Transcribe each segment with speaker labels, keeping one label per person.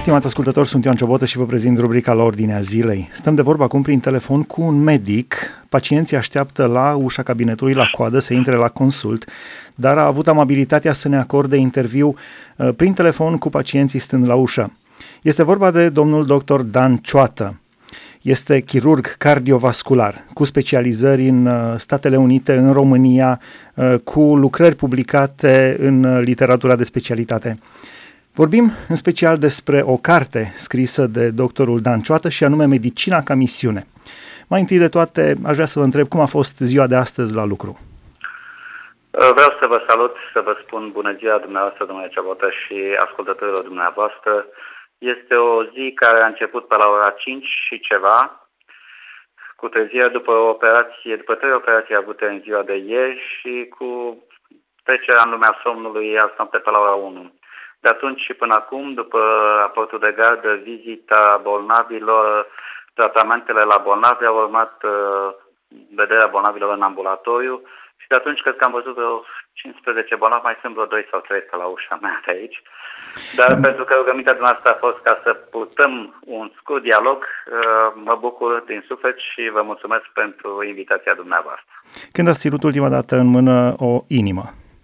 Speaker 1: Stimați ascultători, sunt Ioan Ciobotă și vă prezint rubrica La Ordinea Zilei. Stăm de vorbă acum prin telefon cu un medic. Pacienții așteaptă la ușa cabinetului, la coadă, să intre la consult, dar a avut amabilitatea să ne acorde interviu prin telefon cu pacienții stând la ușă. Este vorba de domnul dr. Dan Cioată. Este chirurg cardiovascular, cu specializări în Statele Unite, în România, cu lucrări publicate în literatura de specialitate. Vorbim în special despre o carte scrisă de doctorul Dan Cioată și anume Medicina ca misiune. Mai întâi de toate, aș vrea să vă întreb cum a fost ziua de astăzi la lucru.
Speaker 2: Vreau să vă salut, să vă spun bună ziua dumneavoastră, domnule Ciobotă, și ascultătorilor dumneavoastră. Este o zi care a început pe la ora 5 și ceva, cu trezirea după 3 operații avute în ziua de ieri și cu trecerea în lumea somnului azi noapte pe la ora 1. De atunci și până acum, după raportul de gardă, vizita bolnavilor, tratamentele la bolnavi, au urmat vederea bolnavilor în ambulatoriu și de atunci cred că am văzut vreo 15 bolnavi, mai sunt vreo 2 sau 3 pe la ușa mea de aici. Dar pentru că rugămintea dumneavoastră a fost ca să purtăm un scurt dialog, mă bucur din suflet și vă mulțumesc pentru invitația dumneavoastră.
Speaker 1: Când ați ținut ultima dată în mână o inimă?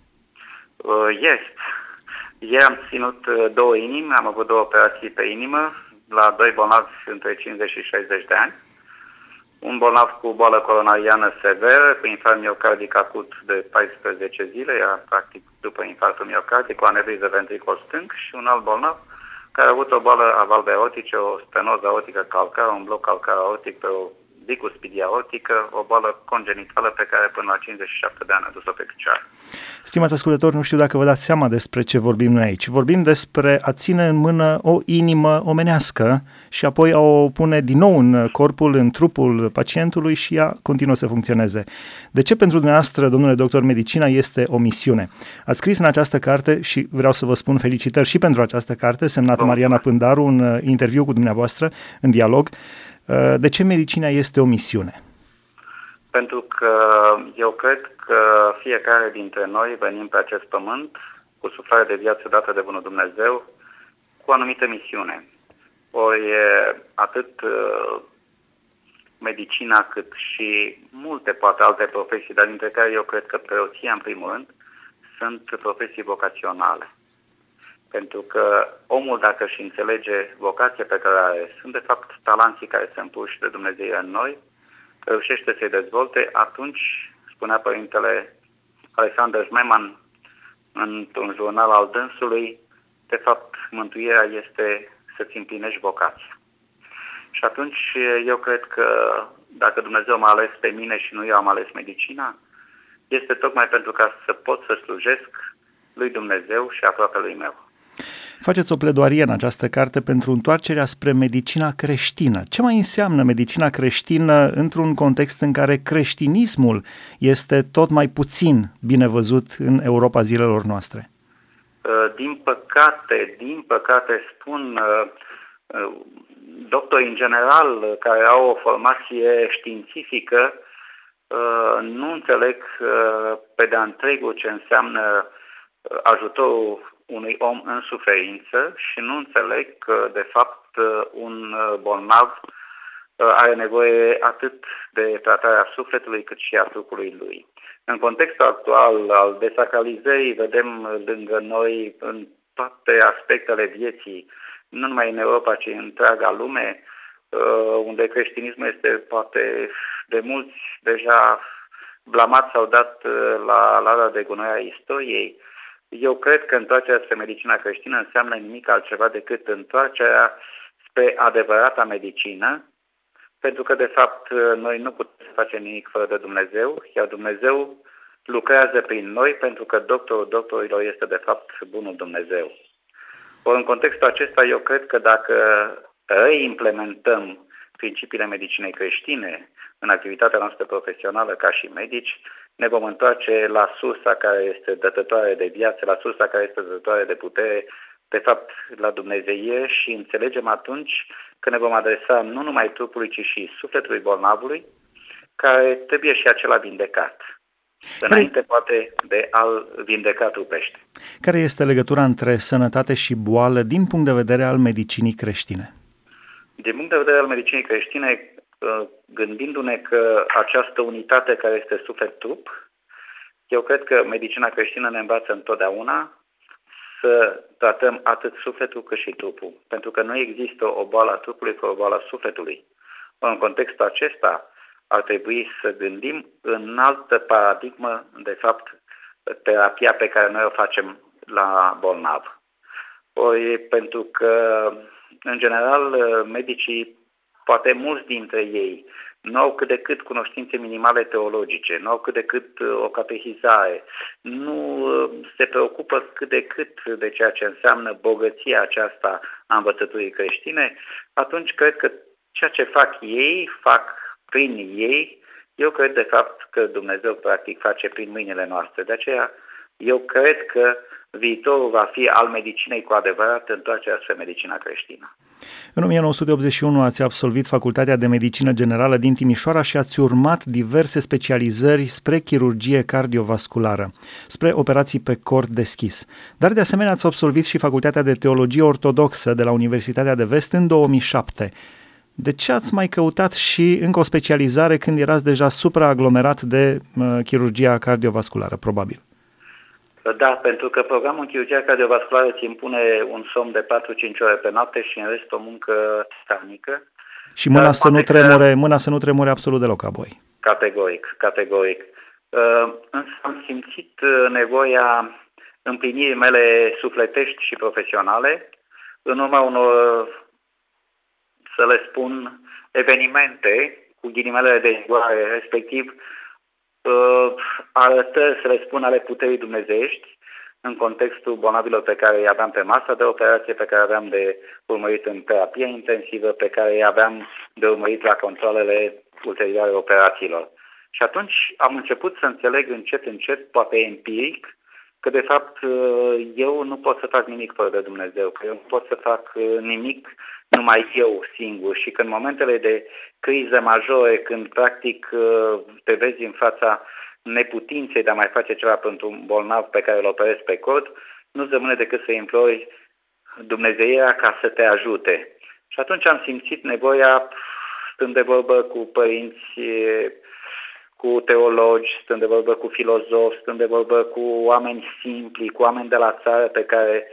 Speaker 2: Ieri am ținut 2 inimi, am avut 2 operații pe inimă, la 2 bolnavi între 50 și 60 de ani. Un bolnav cu boală coronariană severă, cu infarct miocardic acut de 14 zile, iar practic după infarctul miocardic, cu anevriză ventricol stâng, și un alt bolnav care a avut o boală a valvei aortice, o stenoză aortică calcară, un bloc calcar aortic pe o bicuspidie aortică, o boală congenitală pe care până la 57 de ani a dus-o pe picioare.
Speaker 1: Stimați ascultători, nu știu dacă vă dați seama despre ce vorbim noi aici. Vorbim despre a ține în mână o inimă omenească și apoi a o pune din nou în corpul, în trupul pacientului și ea continuă să funcționeze. De ce pentru dumneavoastră, domnule doctor, medicina este o misiune? Ați scris în această carte și vreau să vă spun felicitări și pentru această carte, semnată Mariana Pândaru, un interviu cu dumneavoastră, în dialog. De ce medicina este o misiune?
Speaker 2: Pentru că eu cred că fiecare dintre noi venim pe acest pământ cu suflare de viață dată de Bunul Dumnezeu, cu o anumită misiune. Ori atât medicina cât și multe, poate alte profesii, dar dintre care eu cred că preoția în primul rând, sunt profesii vocaționale. Pentru că omul, dacă își înțelege vocația pe care are, sunt de fapt talanții care se împuși de Dumnezeu în noi, reușește să-i dezvolte, atunci, spunea părintele Alexander Schmemann într-un jurnal al dânsului, de fapt, mântuirea este să-ți împlinești vocația. Și atunci eu cred că dacă Dumnezeu m-a ales pe mine și nu eu am ales medicina, este tocmai pentru ca să pot să slujesc lui Dumnezeu și aproape lui meu.
Speaker 1: Faceți o pledoarie în această carte pentru întoarcerea spre medicina creștină. Ce mai înseamnă medicina creștină într-un context în care creștinismul este tot mai puțin bine văzut în Europa zilelor noastre?
Speaker 2: Din păcate spun doctorii în general care au o formație științifică nu înțeleg pe de-a întregul ce înseamnă ajutorul unui om în suferință și nu înțeleg că, de fapt, un bolnav are nevoie atât de tratarea sufletului cât și a trupului lui. În contextul actual al desacralizării, vedem lângă noi în toate aspectele vieții, nu numai în Europa, ci în întreaga lume, unde creștinismul este poate de mulți deja blamat sau dat la lara de gunoi a istoriei. Eu cred că întoarcerea spre medicina creștină înseamnă nimic altceva decât întoarcerea spre adevărata medicină, pentru că, de fapt, noi nu putem să facem nimic fără de Dumnezeu, iar Dumnezeu lucrează prin noi, pentru că doctorul doctorilor este, de fapt, bunul Dumnezeu. Ori, în contextul acesta, eu cred că dacă reimplementăm principiile medicinei creștine în activitatea noastră profesională ca și medici, ne vom întoarce la sursa care este dătătoare de viață, la sursa care este dătătoare de putere, de fapt la Dumnezeie, și înțelegem atunci că ne vom adresa nu numai trupului, ci și sufletului bolnavului, care trebuie și acela vindecat. înainte poate de a-l vindeca trupește.
Speaker 1: Care este legătura între sănătate și boală din punct de vedere al medicinii creștine?
Speaker 2: Din punct de vedere al medicinii creștine, gândindu-ne că această unitate care este suflet-trup, eu cred că medicina creștină ne învață întotdeauna să tratăm atât sufletul cât și trupul, pentru că nu există o boală a trupului fără o boală a sufletului. În contextul acesta ar trebui să gândim în altă paradigmă, de fapt, terapia pe care noi o facem la bolnav. Ori pentru că, în general, medicii, poate mulți dintre ei, nu au cât de cât cunoștințe minimale teologice, nu au cât de cât o catehizare, nu se preocupă cât de cât de ceea ce înseamnă bogăția aceasta a învățăturii creștine, atunci cred că ceea ce fac ei, fac prin ei, eu cred de fapt că Dumnezeu practic face prin mâinile noastre. De aceea eu cred că viitorul va fi al medicinei cu adevărat, întoarcerea spre medicina creștină.
Speaker 1: În 1981 ați absolvit Facultatea de Medicină Generală din Timișoara și ați urmat diverse specializări spre chirurgie cardiovasculară, spre operații pe cord deschis. Dar de asemenea ați absolvit și Facultatea de Teologie Ortodoxă de la Universitatea de Vest în 2007. De ce ați mai căutat și încă o specializare când erați deja supraaglomerat de chirurgia cardiovasculară, probabil?
Speaker 2: Da, pentru că programul în chirurgia cardiovasculară îți impune un somn de 4-5 ore pe noapte și în rest o muncă titanică.
Speaker 1: Și mâna să nu tremure absolut deloc apoi.
Speaker 2: Categoric. Însă am simțit nevoia împlinirii mele sufletești și profesionale în urma unor, să le spun, evenimente cu ghilimelele de rigoare, respectiv arătări, să le spun, ale puterii dumnezeiești în contextul bolnavilor pe care îi aveam pe masa de operație, pe care aveam de urmărit în terapie intensivă, pe care îi aveam de urmărit la controlele ulterioare operațiilor. Și atunci am început să înțeleg încet, poate empiric, că de fapt eu nu pot să fac nimic fără de Dumnezeu, că eu nu pot să fac nimic numai eu singur și că în momentele de criză majore, când practic te vezi în fața neputinței de a mai face ceva pentru un bolnav pe care îl operezi pe cord, nu-ți rămâne decât să implori Dumnezeirea ca să te ajute. Și atunci am simțit nevoia, stând de vorbă cu părinți, cu teologi, stând de vorbă cu filozofi, stând de vorbă cu oameni simpli, cu oameni de la țară pe care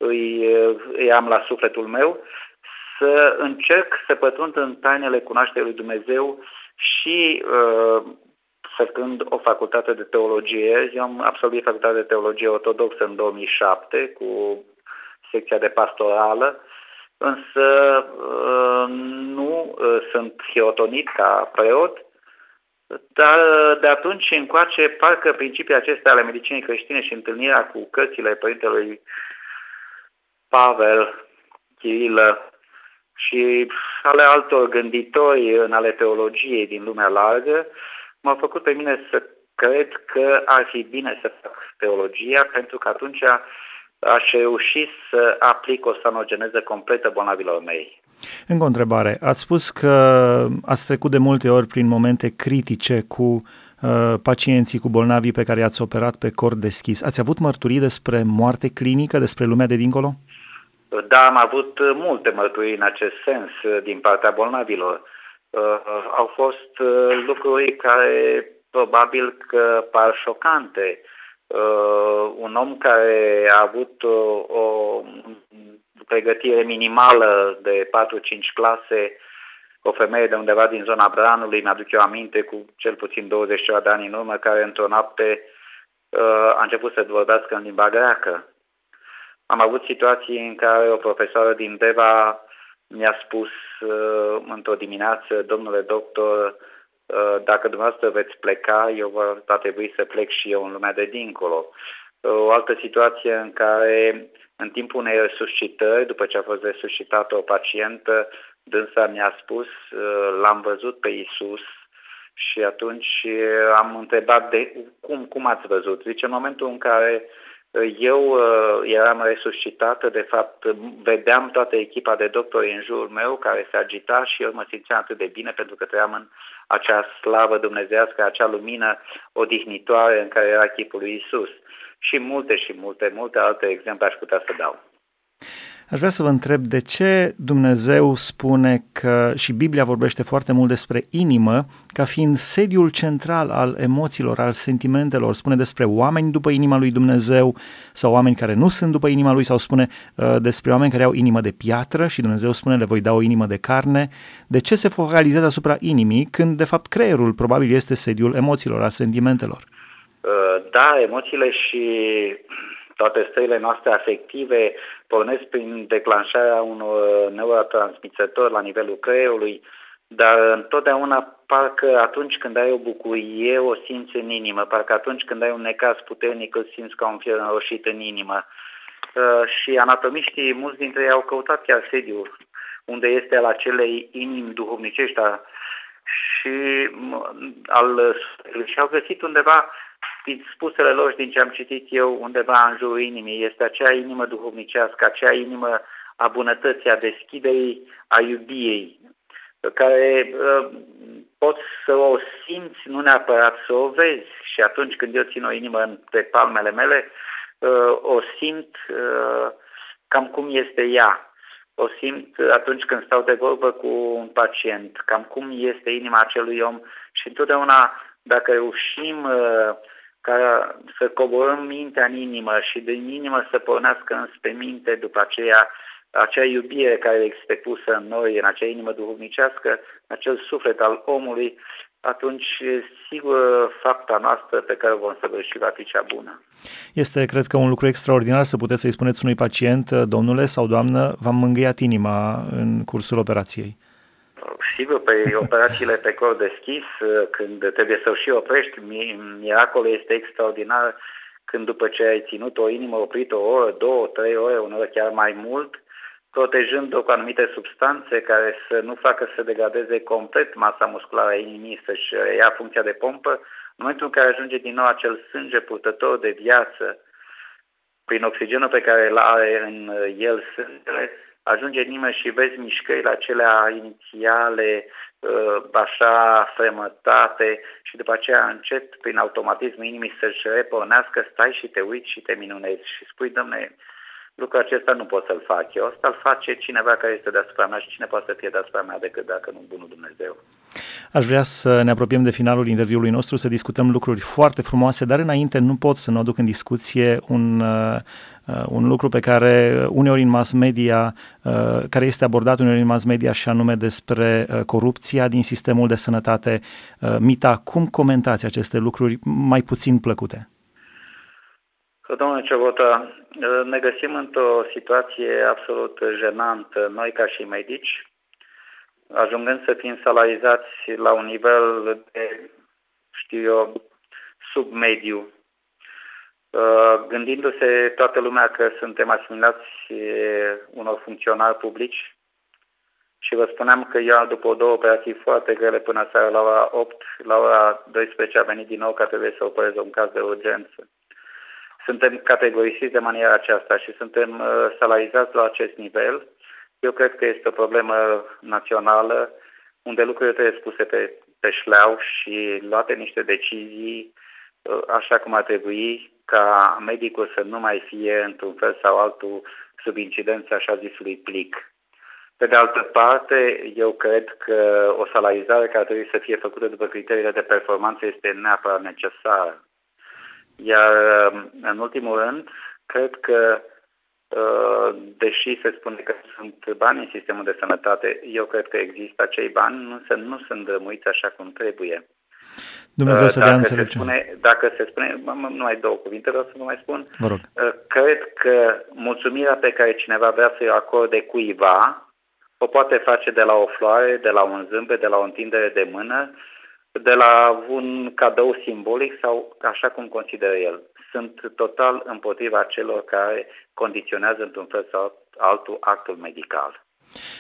Speaker 2: îi am la sufletul meu, să încerc să pătrund în tainele cunoașterii lui Dumnezeu și făcând o facultate de teologie. Eu am absolvit facultatea de teologie ortodoxă în 2007 cu secția de pastorală, însă nu sunt hierotonit ca preot, dar de atunci încoace parcă principiile acestea ale medicinii creștine și întâlnirea cu cărțile părintelui Pavel, Chirilă și ale altor gânditori în ale teologiei din lumea largă m-au făcut pe mine să cred că ar fi bine să fac teologia, pentru că atunci aș reuși să aplic o sanogeneză completă bolnavilor mei.
Speaker 1: Încă o întrebare. Ați spus că ați trecut de multe ori prin momente critice cu pacienții, cu bolnavii pe care i-ați operat pe cord deschis. Ați avut mărturii despre moarte clinică, despre lumea de dincolo?
Speaker 2: Da, am avut multe mărturii în acest sens din partea bolnavilor. Au fost lucruri care probabil că par șocante. Un om care a avut o pregătire minimală de 4-5 clase, o femeie de undeva din zona Branului, mi-aduc eu aminte, cu cel puțin 20 de ani în urmă, care într-o noapte a început să vorbească în limba greacă. Am avut situații în care o profesoară din Deva mi-a spus într-o dimineață: domnule doctor, dacă dumneavoastră veți pleca, eu va trebui să plec și eu în lumea de dincolo. O altă situație în care, în timpul unei resuscitări, după ce a fost resuscitată o pacientă, dânsa mi-a spus: l-am văzut pe Iisus. Și atunci am întrebat: cum ați văzut? Zice: în momentul în care Eu eram resuscitat, de fapt vedeam toată echipa de doctori în jurul meu care se agita și eu mă simțeam atât de bine pentru că trăiam în acea slavă dumnezeiască, acea lumină odihnitoare în care era chipul lui Iisus. Și multe alte exemple aș putea să dau.
Speaker 1: Aș vrea să vă întreb de ce Dumnezeu spune că, și Biblia vorbește foarte mult despre inimă, ca fiind sediul central al emoțiilor, al sentimentelor. Spune despre oameni după inima lui Dumnezeu sau oameni care nu sunt după inima lui, sau spune despre oameni care au inimă de piatră și Dumnezeu spune le voi da o inimă de carne. De ce se focalizează asupra inimii când de fapt creierul probabil este sediul emoțiilor, al sentimentelor?
Speaker 2: Da, emoțiile și toate stările noastre afective pornesc prin declanșarea unor neurotransmițători la nivelul creierului, dar întotdeauna parcă atunci când ai o bucurie o simți în inimă, parcă atunci când ai un necaz puternic îl simți ca un fier înroșit în inimă. Și anatomiștii, mulți dintre ei au căutat chiar sediul unde este al acelei inimi duhovnicești și au găsit undeva, din spusele lor și din ce am citit eu, undeva în jurul inimii, este acea inimă duhovnicească, acea inimă a bunătății, a deschiderii, a iubiei, care poți să o simți, nu neapărat să o vezi. Și atunci când eu țin o inimă între palmele mele, o simt cam cum este ea. O simt atunci când stau de vorbă cu un pacient, cam cum este inima acelui om. Și întotdeauna, dacă reușim ca să coborâm mintea în inimă și din inimă să pornească înspre minte după aceea, acea iubire care este pusă în noi, în acea inimă duhovnicească, acel suflet al omului, atunci, sigur, fapta noastră pe care o vom săvârși va fi cea bună.
Speaker 1: Este, cred că, un lucru extraordinar să puteți să-i spuneți unui pacient, domnule sau doamnă, v-am mângâiat inima în cursul operației.
Speaker 2: Sigur, pe operațiile pe cor deschis, când trebuie să o și oprești, miracolul este extraordinar când după ce ai ținut o inimă oprită o oră, 2, 3 ore, uneori chiar mai mult, protejând-o cu anumite substanțe care să nu facă să degradeze complet masa musculară a inimii, să-și ia funcția de pompă, în momentul în care ajunge din nou acel sânge purtător de viață, prin oxigenul pe care îl are în el sângele, ajunge în inimă și vezi mișcările acelea inițiale, așa fremătate, și după aceea încet, prin automatismul inimii, să-și repornească, stai și te uiți și te minunezi și spui, Doamne, lucrul acesta nu pot să-l fac eu, asta îl face cineva care este deasupra mea și cine poate să fie deasupra mea decât dacă nu bunul Dumnezeu.
Speaker 1: Aș vrea să ne apropiem de finalul interviului nostru, să discutăm lucruri foarte frumoase, dar înainte nu pot să nu aduc în discuție un lucru pe care uneori în mass media, care este abordat uneori în mass media, și anume despre corupția din sistemul de sănătate. Mita, cum comentați aceste lucruri mai puțin plăcute?
Speaker 2: Domnule Ciobotă, ne găsim într-o situație absolut jenantă, noi ca și medici, ajungând să fim salarizați la un nivel de, sub mediu, gândindu-se toată lumea că suntem asimilați unor funcționari publici. Și vă spuneam că eu, după 2 operații foarte grele până seara la ora 8, la ora 12 a venit din nou că trebuie să operez un caz de urgență. Suntem categorisiți de maniera aceasta și suntem salarizați la acest nivel. Eu cred că este o problemă națională unde lucrurile trebuie spuse pe șleau și luate niște decizii așa cum ar trebui, ca medicul să nu mai fie într-un fel sau altul sub incidența așa zisului plic. Pe de altă parte, eu cred că o salarizare care trebuie să fie făcută după criteriile de performanță este neapărat necesară. Iar în ultimul rând, cred că deși se spune că sunt bani în sistemul de sănătate, eu cred că există acei bani, însă nu sunt drămuiți așa cum trebuie.
Speaker 1: Dumnezeu să dea înțelepciune.
Speaker 2: Dacă se spune, numai 2 cuvinte vreau să vă mai spun,
Speaker 1: vă rog.
Speaker 2: Cred că mulțumirea pe care cineva vrea să-i acorde cuiva, o poate face de la o floare, de la un zâmbet, de la o întindere de mână, de la un cadou simbolic sau așa cum consideră el. Sunt total împotriva celor care condiționează într-un fel sau altul actul medical.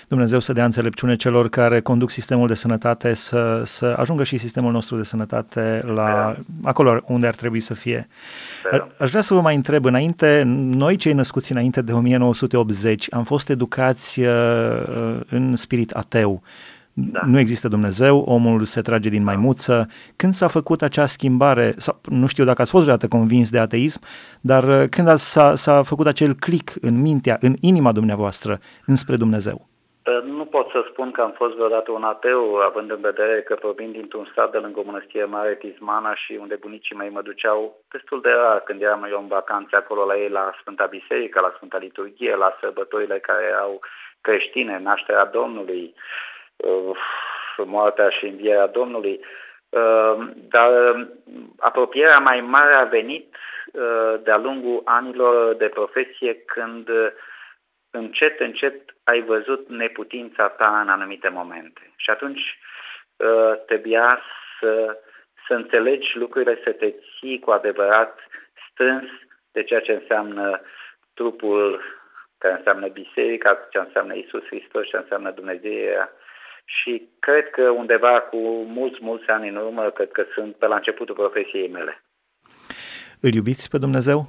Speaker 1: Dumnezeu să dea înțelepciune celor care conduc sistemul de sănătate să ajungă și sistemul nostru de sănătate la acolo unde ar trebui să fie. Aș vrea să vă mai întreb, noi cei născuți înainte de 1980 am fost educați în spirit ateu. Da. Nu există Dumnezeu, omul se trage din maimuță. Când s-a făcut acea schimbare, sau, nu știu dacă ați fost vreodată convins de ateism, dar când s-a făcut acel click în mintea, în inima dumneavoastră, înspre Dumnezeu?
Speaker 2: Nu pot să spun că am fost vreodată un ateu, având în vedere că provin dintr-un sat de lângă o mănăstire mare, Tismana, și unde bunicii mei mă duceau destul de rar când eram eu în vacanțe acolo la ei, la Sfânta Biserică, la Sfânta Liturghie, la sărbătorile care erau creștine, nașterea Domnului, moartea și învierea Domnului, dar apropierea mai mare a venit de-a lungul anilor de profesie, când încet, încet ai văzut neputința ta în anumite momente. Și atunci trebuia să înțelegi lucrurile, să te ții cu adevărat strâns de ceea ce înseamnă trupul, care înseamnă biserica, ce înseamnă Iisus Hristos, ce înseamnă Dumnezeirea. Și cred că undeva cu mulți ani în urmă, cred că sunt pe la începutul profesiei mele.
Speaker 1: Îl iubiți pe Dumnezeu?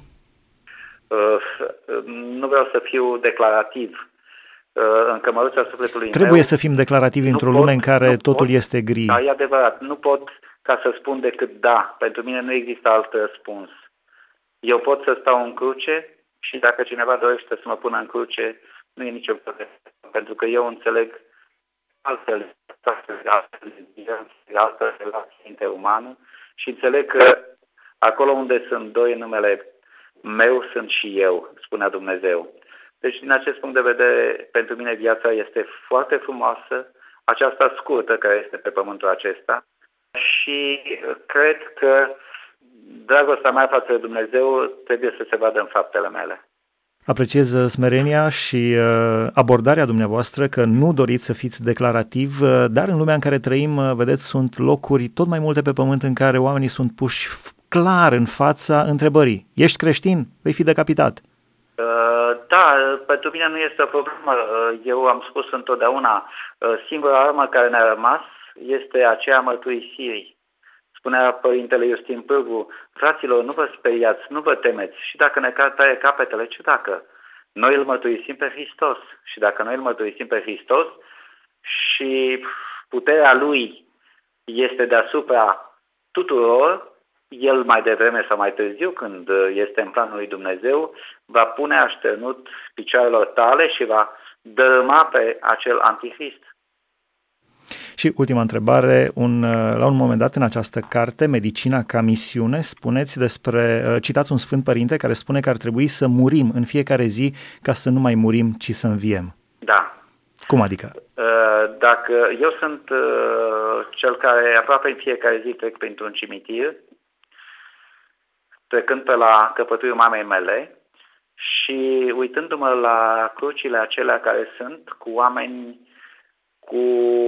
Speaker 2: Nu vreau să fiu declarativ. În cămăruța sufletului
Speaker 1: Trebuie să fim declarativi într-o lume în care totul este gri.
Speaker 2: Da, e adevărat. Nu pot ca să spun decât da. Pentru mine nu există alt răspuns. Eu pot să stau în cruce și dacă cineva dorește să mă pună în cruce, nu e nicio problemă. Pentru că eu înțeleg altă relație interumană și înțeleg că acolo unde sunt doi în numele meu, sunt și eu, spunea Dumnezeu. Deci, din acest punct de vedere, pentru mine viața este foarte frumoasă, aceasta scurtă care este pe pământul acesta, și cred că dragostea mea față de Dumnezeu trebuie să se vadă în faptele mele.
Speaker 1: Apreciez smerenia și abordarea dumneavoastră, că nu doriți să fiți declarativ, dar în lumea în care trăim, vedeți, sunt locuri tot mai multe pe pământ în care oamenii sunt puși clar în fața întrebării: ești creștin? Vei fi decapitat.
Speaker 2: Da, pentru mine nu este o problemă. Eu am spus întotdeauna, singura armă care ne-a rămas este aceea mărturisirii. Spunea Părintele Iustin Pârgu: fraților, nu vă speriați, nu vă temeți. Și dacă ne taie capetele, ce dacă? Noi îl mărturisim pe Hristos. Și dacă noi îl mărturisim pe Hristos și puterea Lui este deasupra tuturor, El mai devreme sau mai târziu, când este în planul lui Dumnezeu, va pune așternut picioarelor tale și va dărâma pe acel antihrist.
Speaker 1: Și ultima întrebare, la un moment dat în această carte, Medicina ca misiune, citați un Sfânt Părinte care spune că ar trebui să murim în fiecare zi ca să nu mai murim, ci să înviem.
Speaker 2: Da.
Speaker 1: Cum adică?
Speaker 2: Dacă eu sunt cel care aproape în fiecare zi trec printr-un cimitir, trecând pe la căpătâiul mamei mele și uitându-mă la crucile acelea care sunt cu oameni cu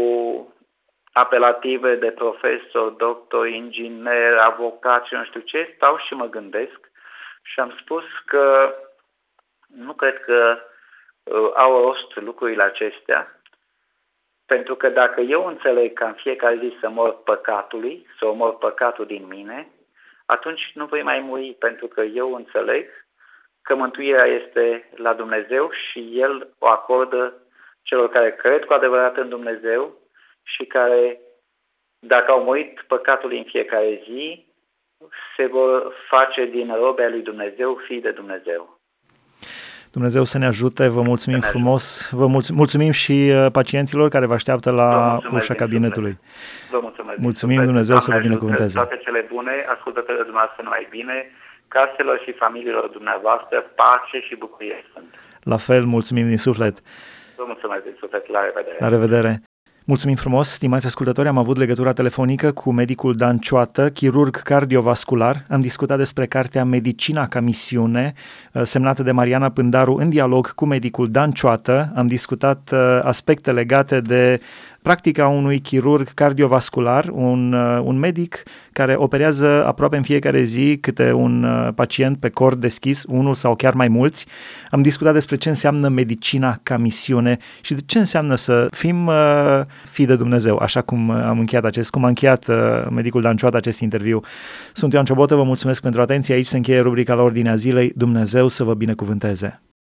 Speaker 2: apelative de profesor, doctor, inginer, avocat și nu știu ce, stau și mă gândesc și am spus că nu cred că au rost lucrurile acestea, pentru că dacă eu înțeleg că în fiecare zi să mor păcatului, să omor păcatul din mine, atunci nu voi mai muri, pentru că eu înțeleg că mântuirea este la Dumnezeu și El o acordă celor care cred cu adevărat în Dumnezeu și care, dacă au murit păcatului în fiecare zi, se vor face din robe ai lui Dumnezeu fii de Dumnezeu.
Speaker 1: Dumnezeu să ne ajute, vă mulțumim frumos, mulțumim și pacienților care vă așteaptă la ușa cabinetului.
Speaker 2: Vă mulțumesc.
Speaker 1: Mulțumim, Dumnezeu să vă binecuvânteze.
Speaker 2: Toate cele bune, ascultătorii dumneavoastră numai bine, caselor și familiilor dumneavoastră, pace și bucurie sunt.
Speaker 1: La fel, mulțumim din suflet.
Speaker 2: Vă mulțumesc din suflet, la revedere.
Speaker 1: La revedere. Mulțumim frumos, stimați ascultători, am avut legătura telefonică cu medicul Dan Cioată, chirurg cardiovascular. Am discutat despre cartea Medicina ca misiune, semnată de Mariana Pândaru, în dialog cu medicul Dan Cioată. Am discutat aspecte legate de practica unui chirurg cardiovascular, un medic care operează aproape în fiecare zi câte un pacient pe cor deschis, unul sau chiar mai mulți. Am discutat despre ce înseamnă medicina ca misiune și de ce înseamnă să fim fii de Dumnezeu, așa cum cum a încheiat medicul Dan Cioată acest interviu. Sunt Ioan Ciobotă, vă mulțumesc pentru atenție. Aici se încheie rubrica la Ordinea Zilei. Dumnezeu să vă binecuvânteze!